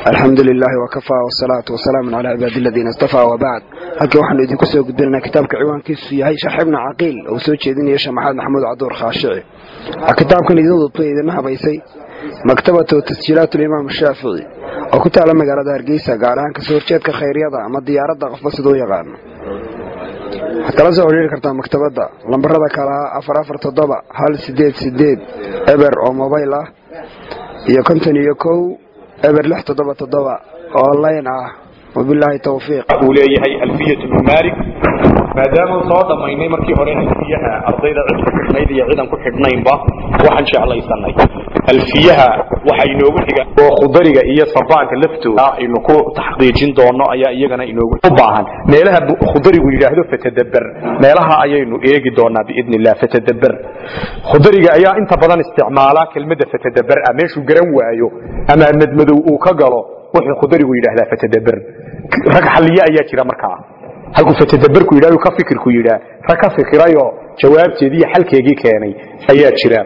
الحمد لله وكفى والصلاة والسلام على عباد الذين اصطفى وبعد. halkii waxaan idinku soo gudbinaa kitaabka ciwaankiisu yahay Sharh Ibn Aqil oo soo jeedinaya Sheekh Maxamed Caduur Khaashici. kitaabkan idin habaysay maktabada tasjiilaat al-Imam Shaafici oo ku taala magaalada Hargeysa gaar ahaan ka soo horjeedka khayriyada ama diyaaradda qofba sidoo yaqaan. kala soo xiriir kartaa maktabada lambarada kala 447 188 eber oo mobile ah iyo 51 eber 677 online ah. وبالله التوفيق. وليه ألفية بن مالك ما دام صاد ما ينام مركي هرين ألفيها أرضية عدة كحنايد يعيدن كحناين با وحن شاء الله يصنع ألفيها وحينوج حاجة وخضرية هي صباعك لفتو إنه كو تحقيقين دونه أيا يجنا إنه طبعا ما لها خضري ويجاهدوا فتدبر ما لها أيا إنه يجي دونا بإذن الله فتدبر خضرية أيا أنت بدن استعمالها كلمة فتدبر أمش وجرم وأيو أما ندمدو وكجلو وحي خضري ويجاهدها فتدبر rag xaliya ayaa jira markaa halku fatadabbarku yiraahdo ka fikirku yiraahdo rag ka fikirayo jawaabteedii xalkeegii keenay ayaa jira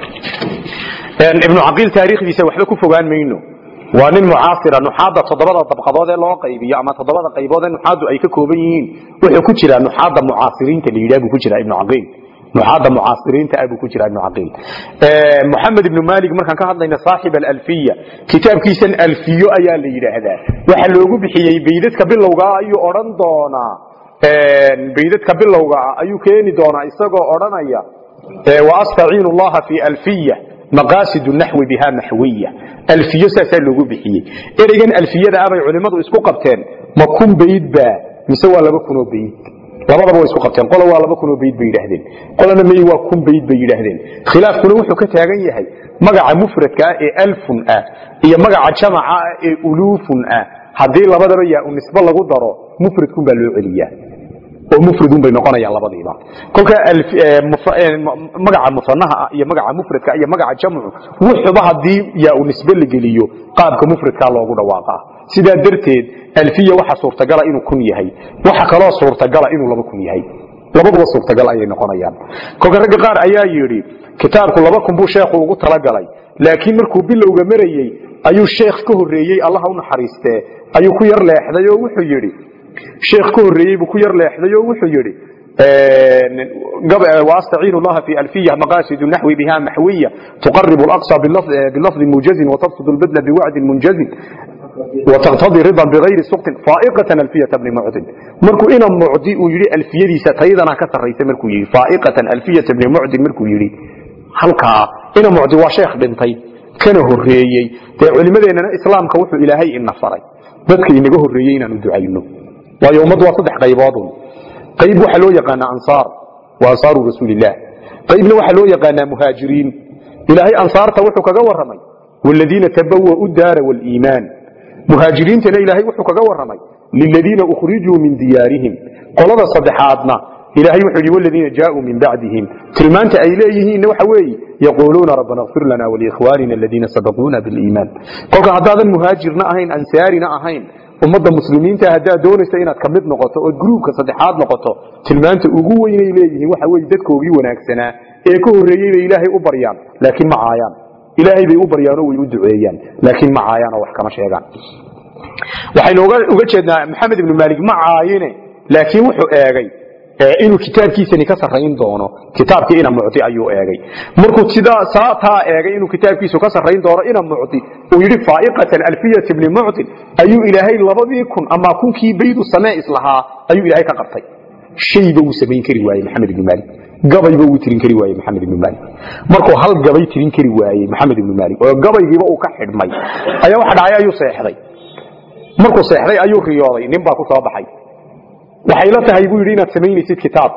ibn Aqil taariikhdiisa waxba ku fogaan mayno waa nin mucaasira nuxaada todobada dabqadood ee loo qaybiyo ama todobada qaybood ee nuxaadu ay ka kooban yihiin wuxuu ku jira nuxaada mucaasiriinta la yiraahdo ku jira ibn Aqil nuxaada mucaasiriinta abu ku jira ibn Aqil Muhammad ibn Malik markaan ka hadlayna saaxib al-alfiyya kitaabkiisan alfiyo ayaa la yiraahdaa waxa loogu bixiyay beydadka bilowga ayuu oran doona beydadka bilowga ayuu keeni doona isagoo oranaya wa astaciinu Allah fi alfiyya maqasid an-nahw biha nahwiyya alfiyo saasa loogu bixiyay ereygan alfiyada abay culimadu isku qabteen ma kun beyd ba mise waa 2,000 beyd labadaba way isku qabteen qolo waa 2,000 beyd bay yiraahdeen qolana may waa 1,000 beyd bay yiraahdeen khilaafkuna wuxuu ka taagan yahay magaca mufradka ee alfun ah iyo magaca jamaca ee ulufun ah hadii labadaba yaa u nisba lagu daro mufradku baa loo celiyaa oo mufradun bay noqonayaan labadiiba kolka magaca musannaha iyo magaca mufradka iyo magaca jamcu wuxuba hadii yaa u nisba la geliyo qaabka mufradka loogu dhawaaqaa sida darteed alfiya waxa suurtagal inuu kun yahay waxa kale oo suurtagal inuu 2,000 yahay labaduba suurtagal ay noqonayaan kolka rag qaar ayaa yiri kitaabku 2,000 buu sheekhu ugu tala galay laakiin markuu bilowga marayay ayuu sheekh ka horeeyay Allah u naxariistay ayuu ku yar leexday oo wuxuu yiri sheekh ka horeeyay buu ku yar leexday oo wuxuu yiri واستعين الله في ألفية مقاصد النحو بها محوية تقرب الأقصى باللفظ موجز وتبسط البدل بوعد منجز وتقتضي رضا بغير سقط فائقة ألفية ابن معدن مركو إنا معدي ويري ألفية دي ستايدنا كثر رئيس مركو يري فائقة ألفية ابن معدن مركو يري حلقا إنا معدي وشيخ بنتي كانه الرئيي علماء إننا إسلام كوحو إلهي النصري بدك إنه الرئيين ندعينه ويوم مضوى صدح قيباضهم قيب وحلو يقانا أنصار وأنصار رسول الله قيب وحلو يقانا مهاجرين إلهي أنصار توحو كغور رمي والذين تبوأوا الدار والإيمان مهاجرين تنا إلهي وحو كغور رمي للذين أخرجوا من ديارهم قلنا صدحاتنا إلهي وحو والذين جاءوا من بعدهم تلمانت أيليهين وحوي يقولون ربنا اغفر لنا ولإخواننا الذين سبقونا بالإيمان قلنا هذا المهاجرنا أهين أنسارنا أهين ummadda muslimiinta hadaa doonaysa inaad kamid noqoto oo groupka saddexaad noqoto tilmaanta ugu weyn ay leeyihiin waxa weey dadkoogii wanaagsanaa ee ka horeeyay ilaahay u baryaan laakiin ma caayaan ilaahay bay u baryaan oo way u duceeyaan laakiin ma caayaan oo wax kama sheegaan waxaynu uga jeednaa Maxamed ibn Malik ma caayine laakiin wuxuu eegay inuu kitaabkiisani ka sarreyn doono kitaabkii ina mucti ayuu eegay markuu sidaa saata eegay inuu kitaabkiisu ka sarreyn doono ina mucti oo yiri faa'iqatan alfiyat ibn mu'ti ayuu ilaahay 2,000 ama kunkii baydu samee islaha ayuu ilaahay ka qabtay shayba uu sameyn kari waayay Maxamed ibn Malik gabayba uu tirin kari waayay Maxamed ibn Malik markuu hal gabay tirin kari waayay Maxamed ibn Malik oo gabaygiiba uu ka xidhmay ayaa waxa dhacay ayuu seexday markuu seexday ayuu riyooday nin baa ku soo baxay waxay la tahay buu yiri inaad sameynaysid kitaab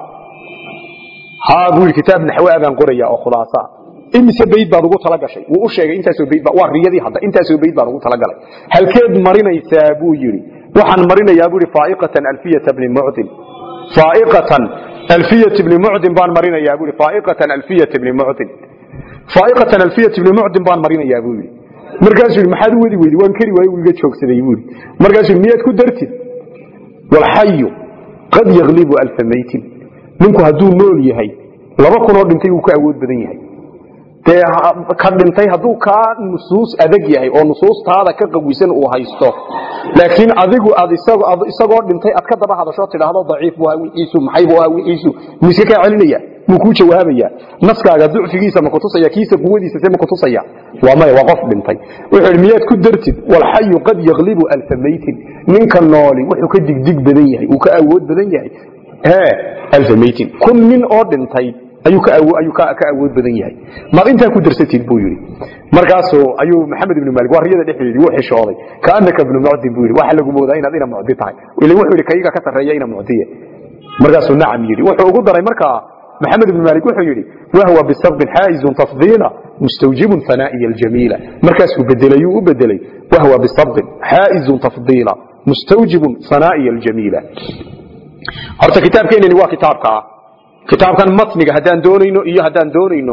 buu kitaab naxwo aan qoraya oo khulaasa imise bayd baad ugu tala gashay wuu u sheegay intaas oo bayd waa riyadii hadda intaas oo bayd baad ugu tala galay halkeed marinaysaa buu yiri waxaan marinayaa buu faa'iqatan alfiyat ibn mu'din faa'iqatan alfiyat ibn mu'din baan marinayaa buu faa'iqatan alfiyat ibn mu'din faa'iqatan alfiyat ibn mu'din baan marinayaa buu yiri markaas uu maxaad wadi waan kari waayay wiiga joogsaday buu markaas miyaad ku dartid wal hayy قد يغلب 1,000 ميت منكو هدو نول يهي 2,000 oo dhintay uu ka awood badan yahay ka dhintay hadduu kaa nusuus adag yahay oo nusuustaada ka qawisan uu haysto laakiin adigu aad isagoo dhintay aad ka daba hadasho tidhaahdo daciif waa wixiisu maxay waa wixiisu miska ka celinaya muu ku jawaabaya naskaaga ducfigiisa ma ku tusaya kiisa quwadiisa ma ku tusaya waa may waa qof dhintay wuxuu miyaad ku dartid wal hayy qad yaghlibu alf maytin ninka nooli wuxuu ka digdig badan yahay uu ka awood badan yahay alf maytin kun min oo dhintay ayuu ka awood badan yahay ma inta ku darsatid buu yiri markaasoo ayuu maxamed ibn malik wariyada dhexdeedii wuu xishooday kaanaka ibn mu'adib buu yiri waxa lagu moodaa inaad ina mu'adib tahay ilaa wuxuu yiri kayga ka sareeya ina mu'adiye markaasoo nacam yiri wuxuu ugu daray markaa محمد بن مالك وحو يري وهو بسبب حائز تفضيلا مستوجب ثنائي الجميلة مركز بدلي وبدلي وهو بسبب حائز تفضيلا مستوجب ثنائي الجميلة هرت كتاب كين اللي هو كتاب كان متنق هدان دونينو إيه هدان دونينو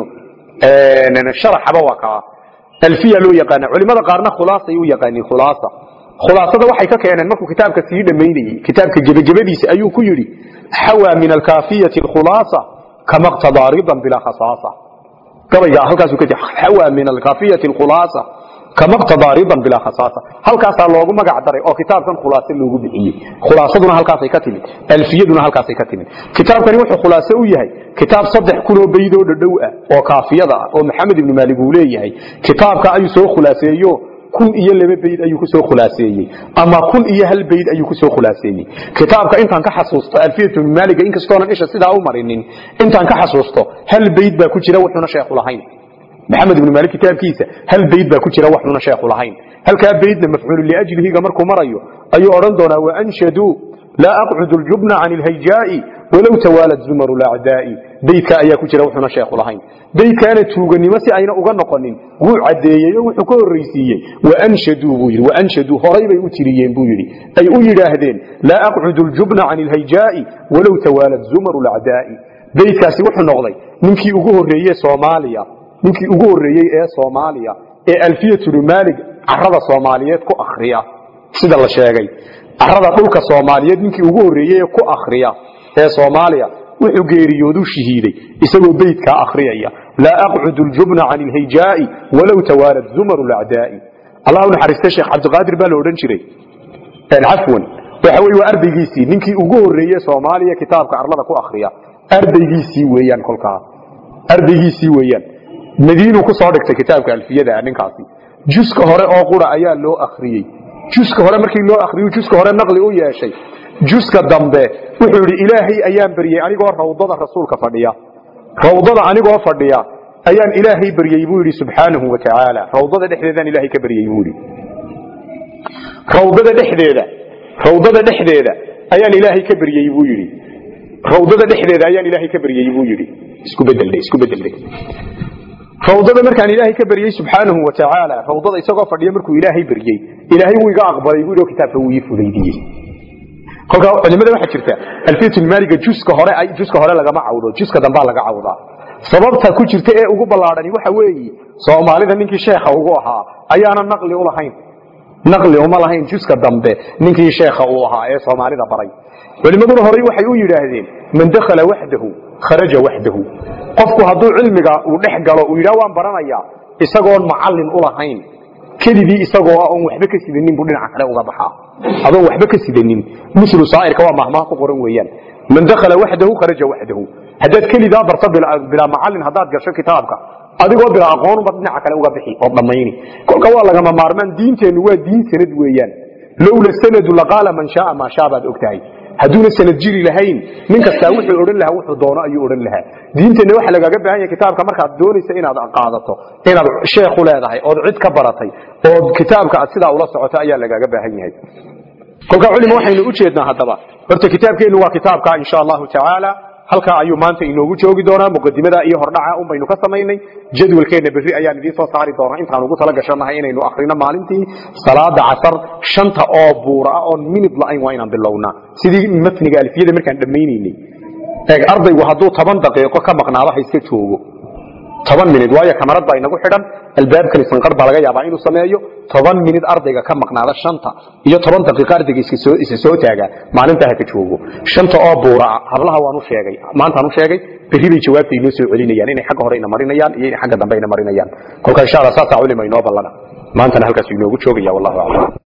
شرح بواقع الفية لو يقانا علماء قارنا خلاصة يو يقاني خلاصة وحي كان المكو كتاب كثير ميني كتاب كجبديس أيو كيري حوى من الكافية الخلاصة كما اقتضى رضا بلا خصاصة كما جاء هل كاسو كتي حوى من الكافية الخلاصة كما اقتضى رضا بلا خصاصة هل كاسا لوغو مقع داري او كتاب كان خلاصة لوغو بحيي خلاصة دون هل كاسا كتمي الفية دون هل كاسا كتمي كتاب كان يوحي خلاصة ويهي كتاب صدح كله بيدو دوء او كافية او محمد بن مالك وليه كتاب كان يسو خلاصة يو كن إيا لما بيد أيو كسو خلاصيني أما كن إيا هل بيد أيو كسو خلاصيني كتابك إنتان كحسوسته ألفية من مالك إنك ستونا إيشا سيدا أمرينين إنتان كحسوسته هل بيد با كتيرا وحنا شيخ لهين محمد بن مالك كتاب كيسة هل بيد با كتيرا وحنا شيخ لهين هل كان بيدنا مفعول لأجله قمركم مرأيو أيو أرندنا وأنشدوا لا أقعد الجبن عن الهيجاء ولو توالت زمر الأعداء بيت أيا كتيرا وحنا شيخ لهين بي كانت توغني مسي اينا uga noqonin wuu cadeeyay wuxuu ka horeysiyay وانشدوا horeybay u tiriyeen buu yiri ay u yiraahdeen la aq'udu al-jubna 'an al-hayja'i walaw tawalat zumar al-a'da'i baykaasi wuxuu noqday ninkii ugu horeeyay Soomaaliya ee alfiyatul malik arada Soomaaliyeed ku akhriya sida la sheegay arada dhulka Soomaaliyeed ninkii ugu horeeyay ku akhriya ee Soomaaliya wuxuu geeriyoodu shahiiday isagoo beedka akhriyaya la aq'udu al-jubna 'an al-hayja'i walaw tawalat zumar al-a'da'i Allahu naxariista Sheekh Abdul Qaadir baa loo oran jiray afwan waxa weey waa ardaygiisii ninkii ugu horeeyay Soomaaliya kitaabka arlada ku akhriya ardaygiisii weeyaan kolkaa Madiina ku soo dhigtay kitaabka alfiyada ninkaasi juska hore oo qura ayaa loo akhriyay juska hore markii loo akhriyo juska hore naqli u yeeshay juska dambe wuxuu yiri ilaahay ayaan bariyay anigoo rawdada rasuulka fadhiya ayaan ilaahay bariyay buu yiri subhanahu wa ta'ala rawdada dhexdeeda ilaahay ka bariyay buu yiri rawdada dhexdeeda ayaan ilaahay ka bariyay buu yiri isku bedelay rawdada markaan ilaahay ka bariyay subhanahu wa ta'ala rawdada isagoo fadhiya markuu ilaahay bariyay ilaahay wuu iga aqbalay buu yiri kitaabka wuu fudaydiyay kolka culimada waxa jirta alfiyatul malik juska hore lagama cawdo juska damba laga cawdaa sababta ku jirta ee ugu balaadani waxa weeye Soomaalida ninkii sheekha ugu ahaa ayaana naqli uma lahayn juska dambe ninkii sheekha uu ahaa ee Soomaalida baray culimadu hore waxay u yiraahdeen man dakhala wahdahu kharaja wahdahu qofku haduu cilmiga uu dhex galo uu yiraahdo waan baranaya isagoo macallin u lahayn كذي إسقوا أو وحبك سيدنين بدين عقله وضبحها هذا وحبك سيدنين مثل صائر كوا مهما قرن ويان من دخل وحده خرج وحده هذا كذي ذا برتب بلا معلم هذا قرش كتابك أديكوا بلا أقوام بدين عقله وضبحي وضميني كل كوا لما مارمان دين تنوى دين سند ويان لولا السند لقال من شاء ما شاء بعد أكتاي هدون السند جيري لهين من كستاوح يقول لها وحده دونا يقول لها دين تنوى حلقة جب هاي كتاب كمرك دوني سئين هذا قاعدته هنا شيخ ولا هذا أو عد كبرتي أو كتاب كأسدا ولا سعتاء يا لقى جب هاي كل كعلم واحد نوجدنا هذا بقى برت كتاب كأنه كتاب إن شاء الله تعالى halka ayuu maanta inoogu joogi doonaa muqaddimada iyo hordhaca un baynu ka sameeynay jadwalkeena berri ayaan idin soo saari doonaa intaan ugu tala gashanahay inaynu akhrino maalintii salaada casar shanta oo buura oo minid la'ayn waa inaan bilowna sidii matniga alfiyada markaan dhameeyay ardaygu hadduu 10 daqiiqo ka maqnaado ha iska joogo 10 minid waayo kamarada inagu xidhan albaabka sanqar baa laga yaabaa inuu sameeyo 10 minid ardayga ka maqnaada shanta iyo 10 daqiiqo ardayga iska soo taaga maalinta ha ka joogo shanta oo buura hablaha waan u sheegay maanta aan u sheegay بريبي جوابتي inoo soo celinayaan inay xagga hore ina marinayaan iyo inay xagga dambe ina marinayaan kolka insha Allah saasa culimo inoo ballana maanta halkaas inoogu joogaya wallahi a'lam